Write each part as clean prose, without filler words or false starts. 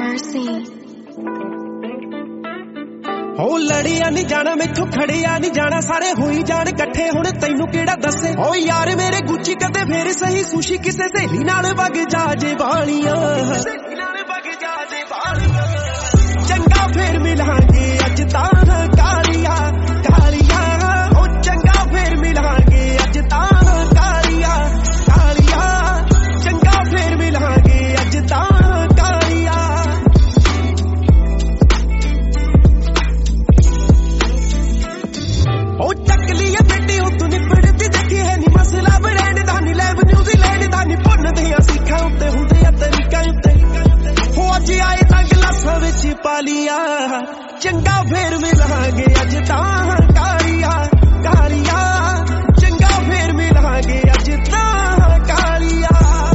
mercy. हो लड़िया नहीं जाना मैथों खड़िया नहीं जाना सारे होई जान कट्ठे हुण तैनू केड़ा दसे ओ यार मेरे गुच्ची कदे फेर सही सुशी किसे सहेली नाल वग जा जे वालियां चंगा फेर मिलांगे अज तां कालिया कालिया ओ चंगा फेर मिलांगे अज तां कालिया कालिया चंगा फेर मिलांगे अज तां कालिया ओ चकली बेटी ओ तू निपड़ती देखी है नी मसला ब्रांड दा नी लैब न्यूजीलैंड दा नी भुनदे आ सिखां उत्ते हुंदे आ तरीका उत्ते हो अज आए तां गलासां विच पा लिया चंगा फेर मिलांगे अज तां कालिया कालिया चंगा फेर मिलांगे अज तां कालिया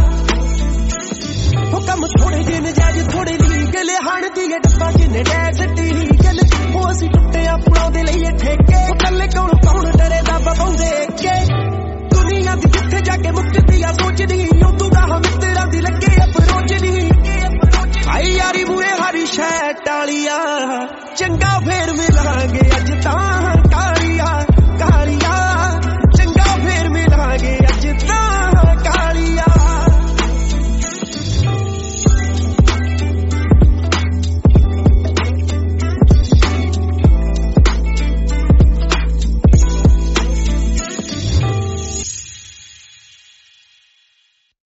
हो कम थोड़े दिन जाज थोड़े लीगल हण दी डब्बा किन्ने डैसटी गल हो असीं टुੱਟੇ अपना दे लईए ठेके कल्ले कौन कौन डरे दा बबौंदे के दुनिया दी जिथे जाके मुक्ति आ सोचदी उदू दा मित्तरां दी लगे अप्रोच दी आई यारी बूए हरी शैट वालिया चंगा